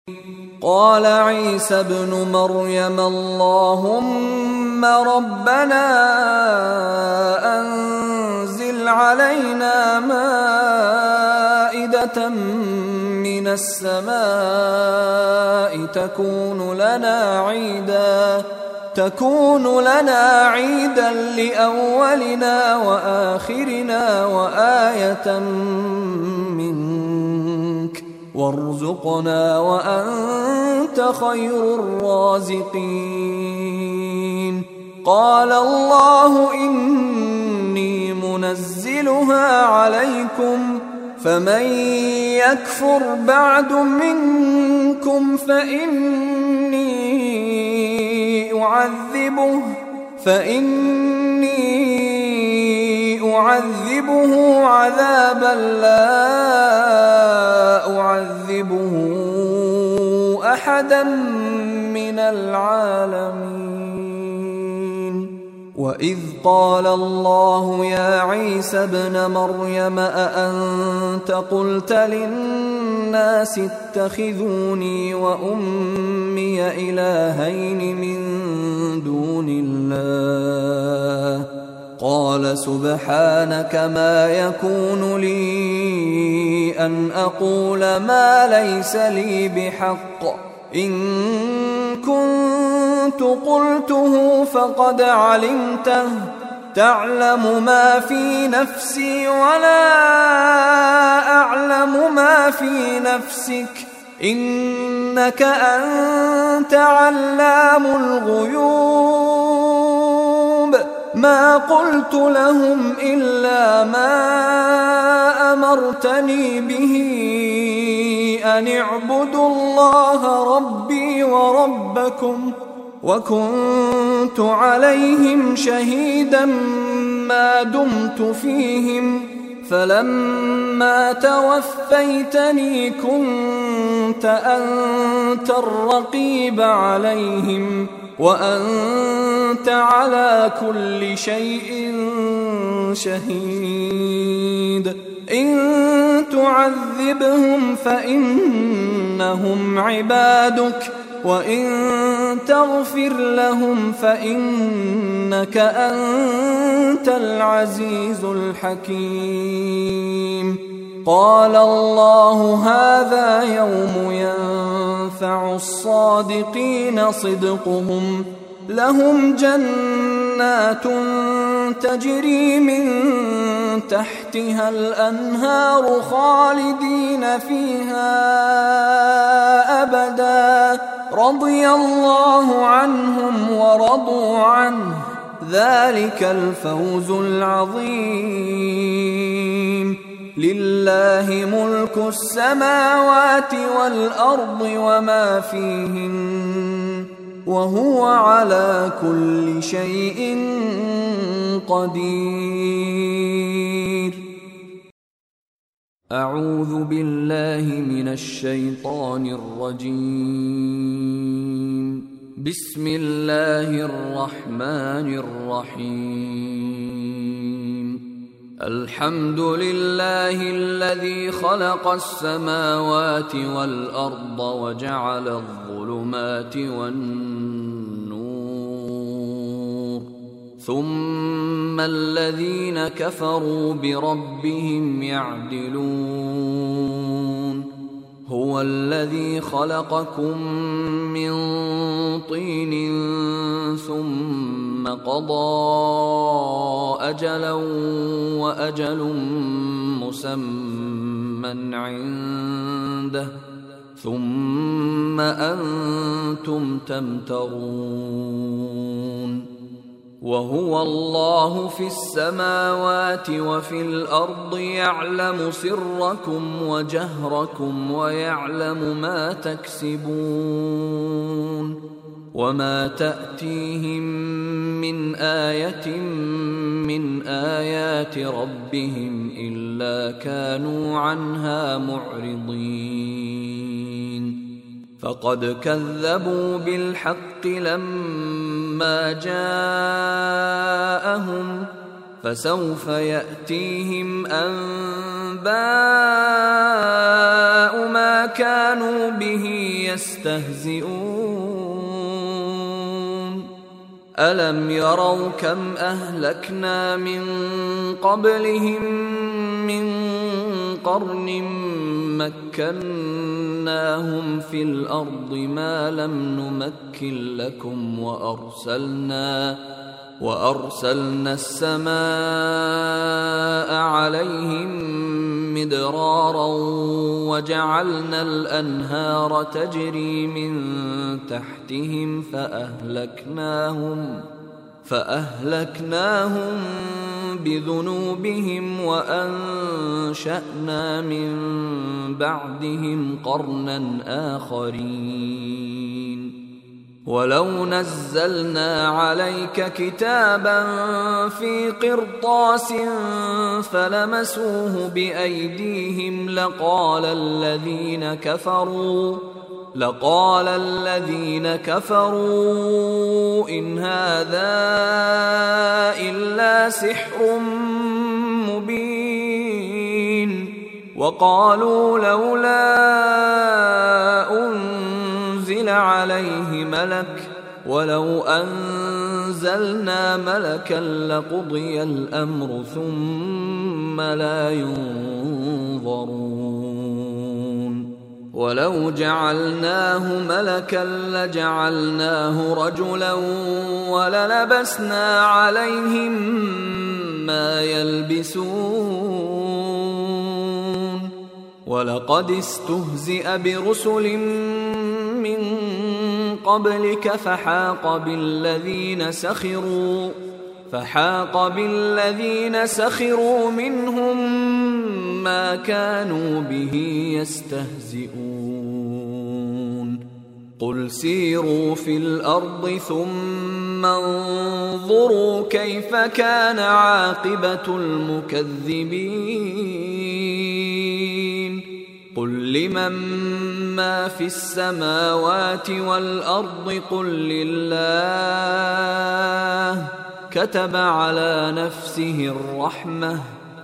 قال عيسى ابن مريم اللهم ربنا أنزل علينا مائدة من السماء تكون لنا عيدا لأولنا وآخرنا وآية منك وارزقنا وأنت خير الرازقين. قال الله إني منزلها عليكم فمن يكفر بعد منكم فإني أعذبه عذابا لا أعذبه أحدا من العالمين. وإذ قال الله يا عيسى ابن مريم أأنت قلت للناس اتخذوني وأمي إلهين من دون الله قال سبحانك ما يكون لي أن أقول ما ليس لي بحق إن كنت قلته فقد علمته تعلم ما في نفسي ولا أعلم ما في نفسك إنك أنت علام الغيوب. ما قلت لهم إلا ما أمرتني به أن اعبدوا الله ربي وربكم وكنت عليهم شهيدا ما دمت فيهم فلما توفيتني كنت أنت الرقيب عليهم وأنت على كل شيء شهيد. إن تعذبهم فإنهم عبادك وإن تغفر لهم فإنك أنت العزيز الحكيم. قال الله هذا يوم ينفع الصادقين صدقهم لهم جنات تجري من تحتها الأنهار خالدين فيها أبدا رضي الله عنهم ورضوا عنه ذلك الفوز العظيم. لله ملك السماوات والأرض وما فيهن وهو على كل شيء قدير. أعوذ بالله من الشيطان الرجيم. بسم الله الرحمن الرحيم. الحمد لله الذي خلق السماوات والأرض وجعل الظلمات والنور ثم الذين كفروا بربهم يعدلون. هو الذي خلقكم من طين ثم قضى أجلا وأجل مسمى عنده ثم أنتم تمترون. وهو الله في السماوات وفي الأرض يعلم سركم وجهركم ويعلم ما تكسبون. وما تأتيهم من آية من آيات ربهم إلا كانوا عنها معرضين. فقد كذبوا بالحق لما جاءهم فسوف يأتيهم أنباء ما كانوا به يستهزئون ألم يروا كم أهلكنا من قبلهم من قرن مكناهم في الأرض ما لم نمكن لكم وأرسلنا السماء عليهم مدرارا وجعلنا الأنهار تجري من تحتهم فأهلكناهم بذنوبهم وأنشأنا من بعدهم قرنا آخرين ولو نزلنا عليك كتابا في قرطاس فلمسوه بأيديهم لقال الذين كفروا إن هذا إلا سحر مبين وقالوا لولا أنزل عليه ملك ولو أنزلنا ملكا لقضي الأمر ثم لا ينظرون ولو جعلناه ملكا لجعلناه رجلا وللبسنا عليهم ما يلبسون ولقد استهزئ برسل من قبلك فحاق بالذين سخروا منهم ما كانوا به يستهزئون قل سيروا في الأرض ثم انظروا كيف كان عاقبة المكذبين قل لمن ما في السماوات والأرض قل لله كتب على نفسه الرحمة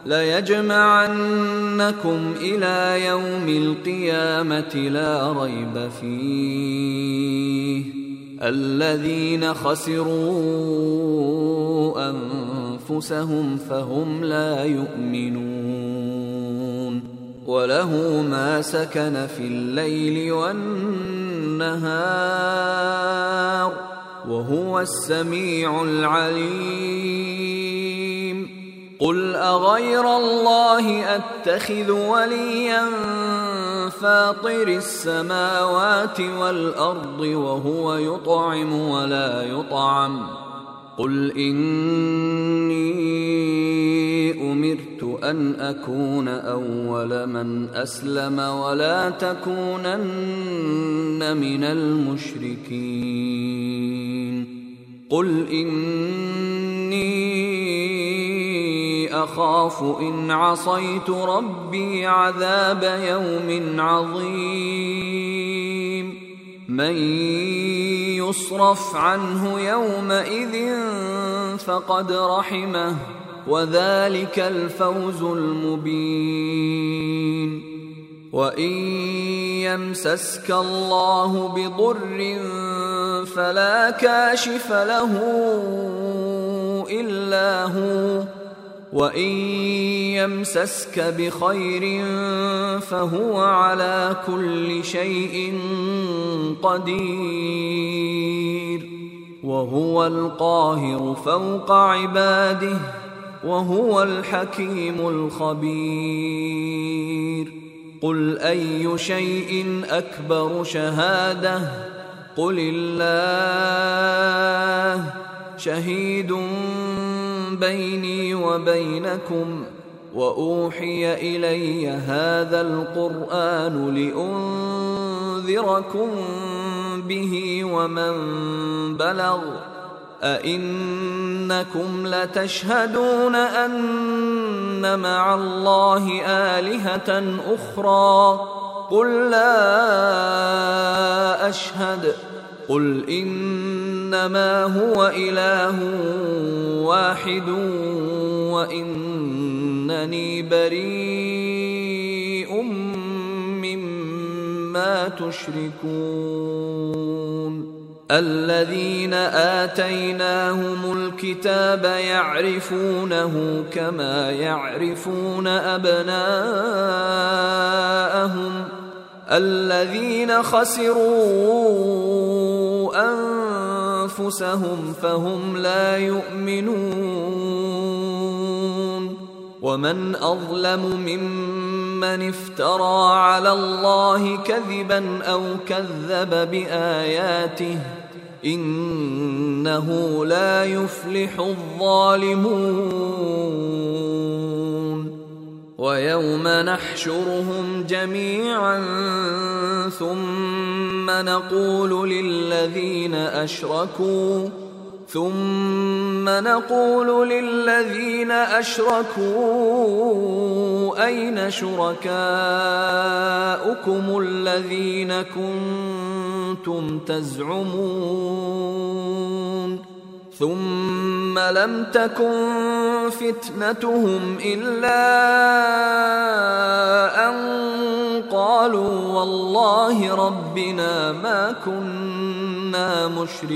ليجمعنكم إلى يوم القيامة لا ريب فيه الذين خسروا أنفسهم فهم لا يؤمنون وله ما سكن في الليل والنهار وهو السميع العليم قل أغير الله أتخذ وليا فاطر السماوات والأرض وهو يطعم ولا يطعم قل إني أمرت أن أكون أول من أسلم ولا تكونن من المشركين قل إني أخاف إن عصيت ربي عذاب يوم عظيم من يصرف عنه يومئذ فقد رحمه وذلك الفوز المبين وإن يمسسك الله بضر فلا كاشف له إلا هو وإن يمسسك بخير فهو على كل شيء قدير وهو القاهر فوق عباده وهو الحكيم الخبير قل أي شيء أكبر شهادة قل الله شهيد بيني وبينكم وأوحي إلي هذا القرآن لأنذركم به ومن بلغ أئنكم لتشهدون أن مع الله آلهة أخرى قل لا أشهد قل إنما هو إله واحد وإنني بريء مما تشركون الذين آتيناهم الكتاب يعرفونه كما يعرفون أبناءهم الذين خسروا أنفسهم فهم لا يؤمنون ومن أظلم ممن افترى على الله كذبا أو كذب بآياته إنه لا يفلح الظالمون ويوم نحشرهم جميعا ثم نقول للذين أشركوا أين شركاؤكم الذين كنتم تزعمون ثم لم تكن فتنتهم إلا أن قالوا والله ربنا ما كنا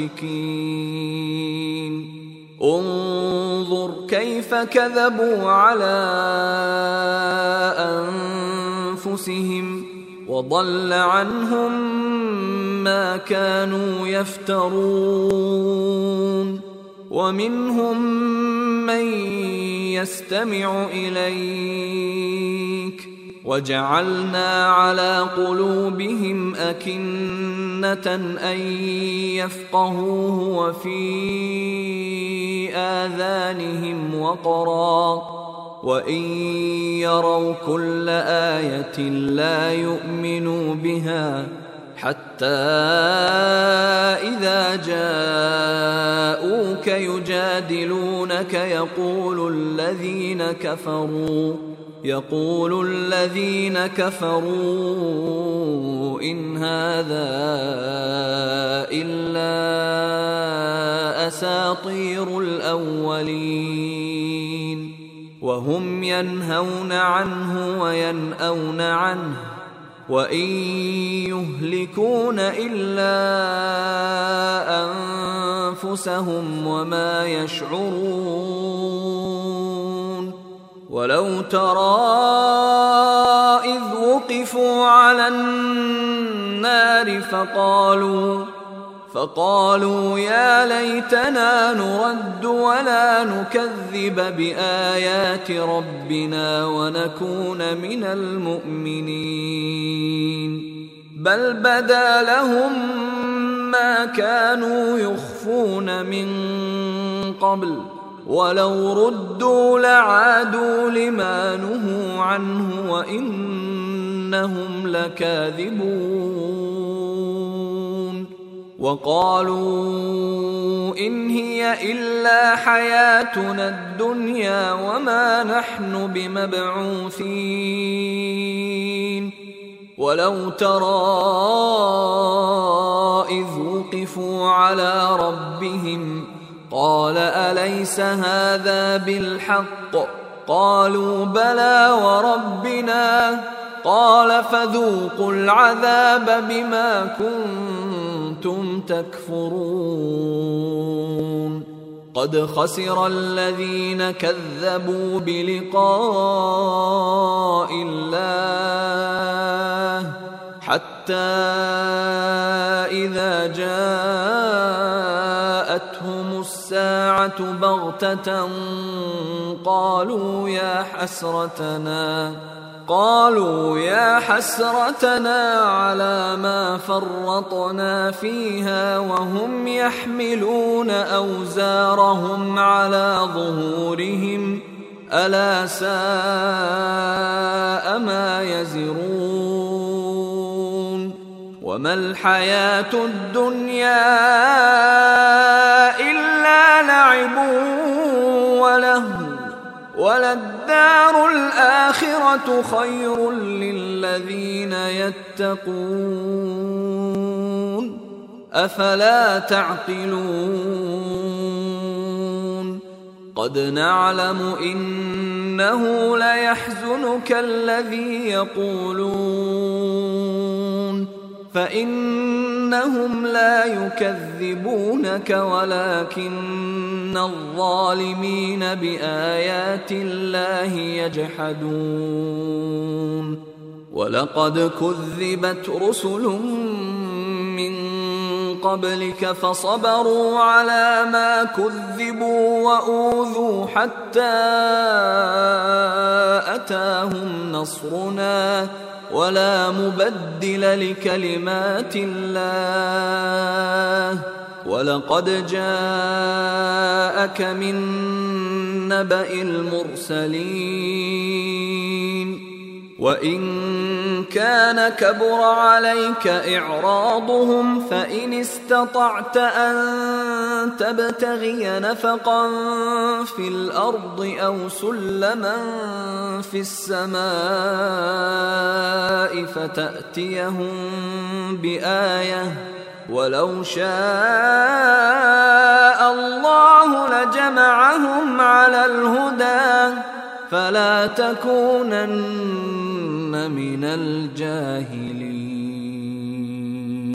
مشركين انظر كيف كذبوا على أنفسهم وضل عنهم ما كانوا يفترون ومنهم من يستمع إليك وجعلنا على قلوبهم أكنة أن يفقهوه وفي آذانهم وقرا وإن يروا كل آية لا يؤمنوا بها حتى إذا جاءوك يجادلونك يقول الذين كفروا إن هذا إلا أساطير الأولين وهم ينهون عنه وينأون عنه وإن يهلكون إلا أنفسهم وما يشعرون ولو ترى إذ وقفوا على النار فقالوا يا ليتنا نرد ولا نكذب بآيات ربنا ونكون من المؤمنين بل بدا لهم ما كانوا يخفون من قبل ولو ردوا لعادوا لما نهوا عنه وإنهم لكاذبون وقالوا إن هي إلا حياتنا الدنيا وما نحن بمبعوثين ولو ترى إذ وقفوا على ربهم قال أليس هذا بالحق قالوا بلى وربنا قال فذوقوا العذاب بما كنتم تكفرون قد خسر الذين كذبوا بلقاء الله حتى إذا جاءتهم الساعة بغتة قالوا يا حسرتنا على ما فرطنا فيها وهم يحملون أوزارهم على ظهورهم ألا ساء ما يزرون وما الحياة الدنيا إلا لعب ولهو وللدار الآخرة خير للذين يتقون أفلا تعقلون قد نعلم إنه ليحزنك الذي يقولون فإنهم لا يكذبونك ولكن الظالمين بآيات الله يجحدون ولقد كذبت رسل من قبلك فصبروا على ما كذبوا وأوذوا حتى أتاهم نصرنا ولا مبدل لكلمات الله ولقد جاءك من نبأ المرسلين وإن كان كبر عليك إعراضهم فإن استطعت أن تبتغي نفقا في الأرض أو سلما في السماء فتأتيهم بآية ولو شاء الله لجمعهم على الهدى فلا تكونن من الجاهلين